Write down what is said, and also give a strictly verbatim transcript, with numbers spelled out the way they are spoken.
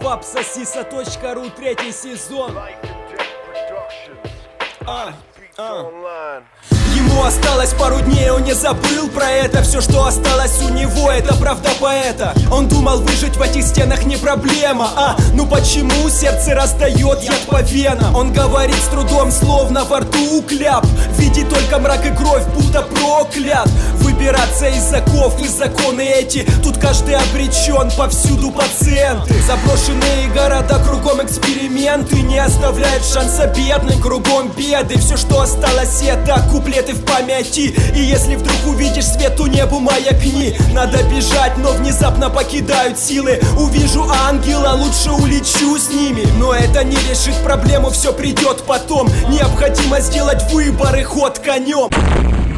Папсосиса точка ру, третий сезон. А, а. Ему осталось пару дней, он не забыл про это. Все, что осталось у него, это правда поэта. Он думал, выжить в этих стенах не проблема. А, ну почему сердце раздает яд по венам? Он говорит с трудом, словно во рту кляп. Видит только мрак и кровь, будто проклят. Выбираться из оков, и законы эти. Тут каждый обречен, повсюду пациенты. Заброшенные города, кругом эксперименты. Не оставляют шанса бедным, кругом беды. Все, что осталось, это куплеты в памяти. И если вдруг увидишь свет, то небу маякни. Надо бежать, но внезапно покидают силы. Увижу ангела, лучше улечу с ними. Но это не решит проблему, все придет потом. Необходимо сделать выбор и ход конем.